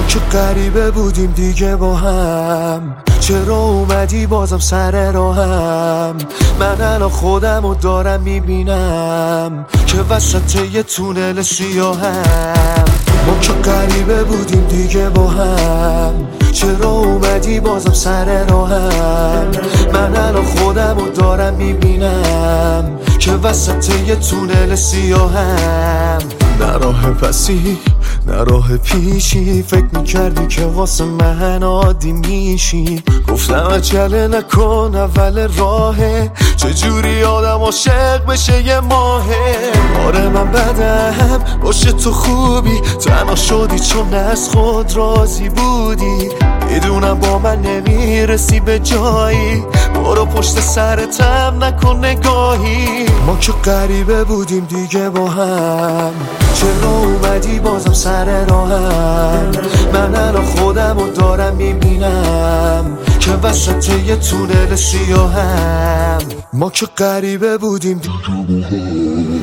که غریبه بودیم دیگه با هم، چرا اومدی بازم سر راهم؟ من الان خودمو دارم میبینم که وسط یه تونل سیاهم. ما که غریبه بودیم دیگه با هم، چرا اومدی بازم سر راهم؟ من الان خودمو دارم میبینم که وسط یه تونل سیاهم. نه راه پسی نه راه پیشی، فکر میکردی که واسه من عادی میشی. گفتم عجله نکن اول راهه، چجوری آدم عاشق بشه یه ماهه. آره من بدم باشه تو خوبی، تنها شدی چون از خود راضی بودی. میدونم با من نمیرسی به جایی، برو پشت سرتم نکن نگاهی. ما که غریبه بودیم دیگه با هم، چرا اومدی بازم سر راهم؟ من الان خودمو دارم میبینم که وسط یه تونل سیاهم. ما که غریبه بودیم دیگه با هم.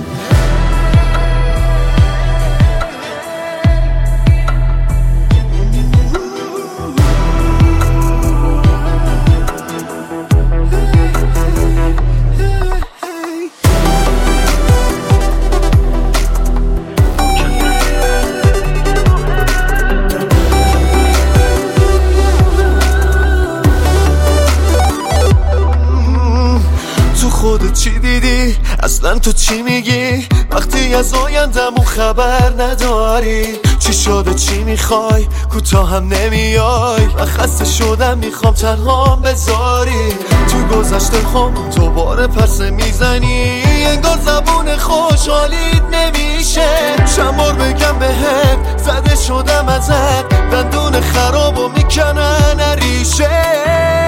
خودت چی دیدی؟ اصلا تو چی میگی؟ وقتی از آیندمون خبر نداری، چی شده چی میخوای؟ کوتاه هم نمیای و خسته شدم میخوام تنهام بذاری. تو گذشته خم دوباره پرسه میزنی، انگار زبون خوشحالیت نمیشه. چند بار بگم بهت زده شدم ازت، دندون خرابو میکنن ریشه.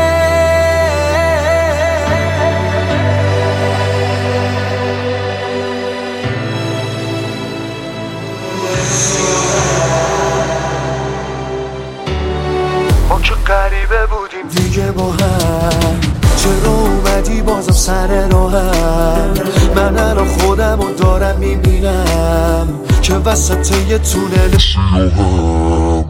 ما که غریبه بودیم دیگه با هم، چرا اومدی بازم سر راهم؟ من الان خودمو دارم میبینم که وسط یه تونل سیاهم.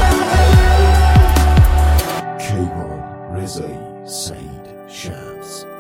Reza Said Shams.